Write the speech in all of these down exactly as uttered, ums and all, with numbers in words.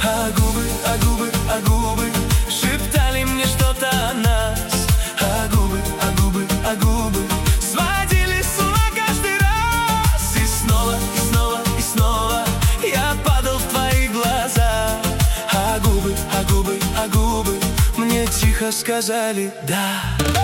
А губы, а губы, а губы шептали мне что-то о нас. А губы, а губы, а губы сводили с ума каждый раз. И снова, и снова, и снова я падал в твои глаза. А губы, а губы, а губы мне тихо сказали «да».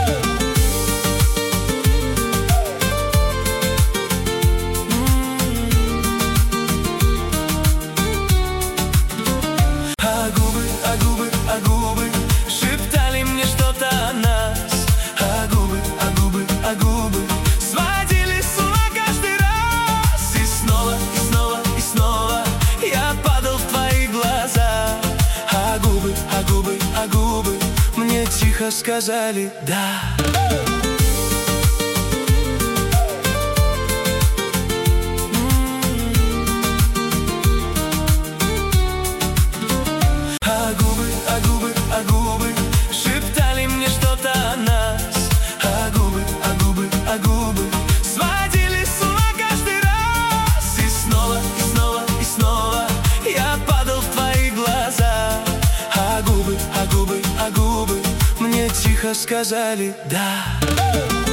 А губы, а губы, а губы шептали мне что-то о нас. А губы, а губы, а губы сводили с ума каждый раз. И снова, и снова, и снова я падал в твои глаза. А губы, а губы, а губы мне тихо сказали «да». А губы, а губы, а губы шептали мне что-то о нас. А губы, а губы, а губы сводили с ума каждый раз. И снова, и снова, и снова я падал в твои глаза. А губы, а губы, а губы мне тихо сказали «да».